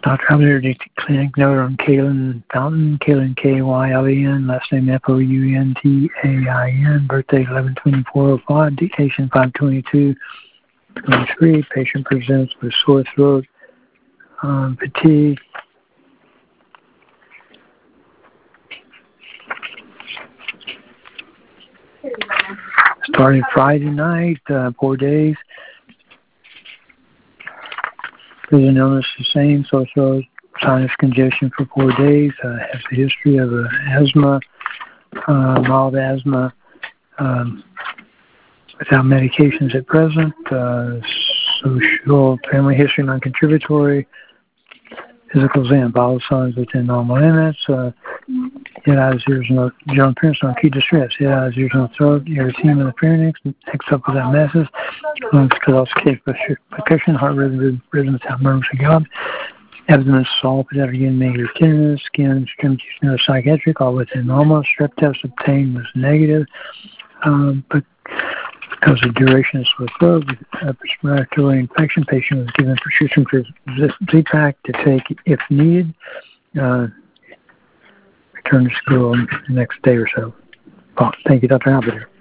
Dr. Albert Clinic note on Kaylin Fountain, Kaylin K-Y-L-E-N, last name F-O-U-N-T-A-I-N, birthday 11/24/05, dictation 5/22/23. Patient presents with sore throat, fatigue. Starting Friday night, 4 days. Present illness the same, sore throat, sinus congestion for 4 days. Has a history of asthma, mild asthma, without medications at present. Social family history non-contributory. Physical exam, vital signs within normal limits. Head, eyes, ears, no general appearance, no key distress. Head, eyes, ears, no throat, erythema in the pharynx, next up without masses. Lungs could also take percussion, heart rhythm without murmurs of God. Abdomen soft without again major tenderness. Skin, extremities, neuropsychiatric, all within normal. Strep test obtained was negative, but because of duration of sore throat, respiratory infection, patient was given prescription for Z-Pack to take if needed. Return to school the next day or so. Thank you, Dr. Albert.